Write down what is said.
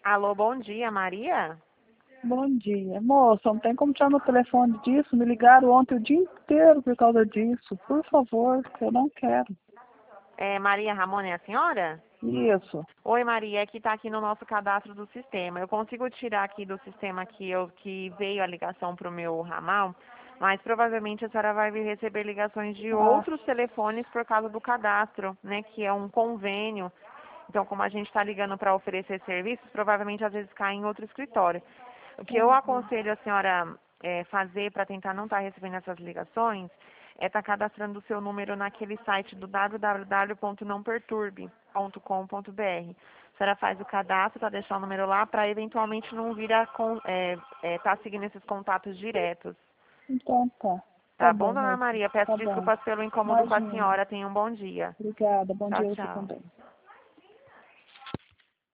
Alô, bom dia, Maria? Bom dia. Moça, não tem como tirar meu telefone disso? Me ligaram ontem o dia inteiro por causa disso. Por favor, que eu não quero. Maria Ramona é a senhora? Isso. Oi, Maria, que está aqui no nosso cadastro do sistema. Eu consigo tirar aqui do sistema que veio a ligação para o meu ramal, mas provavelmente a senhora vai receber ligações de Ah, outros telefones por causa do cadastro, né, que é um convênio. Então, como a gente está ligando para oferecer serviços, provavelmente às vezes cai em outro escritório. O que eu aconselho a senhora fazer para tentar não estar recebendo essas ligações é estar cadastrando o seu número naquele site do www.nãoperturbe.com.br. A senhora faz o cadastro para deixar o número lá para eventualmente não vir a estar seguindo esses contatos diretos. então tá. Tá Tá bom, bom, dona moça. Maria? Peço Tá bom. desculpas pelo incômodo com a Imagina. senhora. Tenha um bom dia. Obrigada. Bom Tchau, dia a você tchau. também.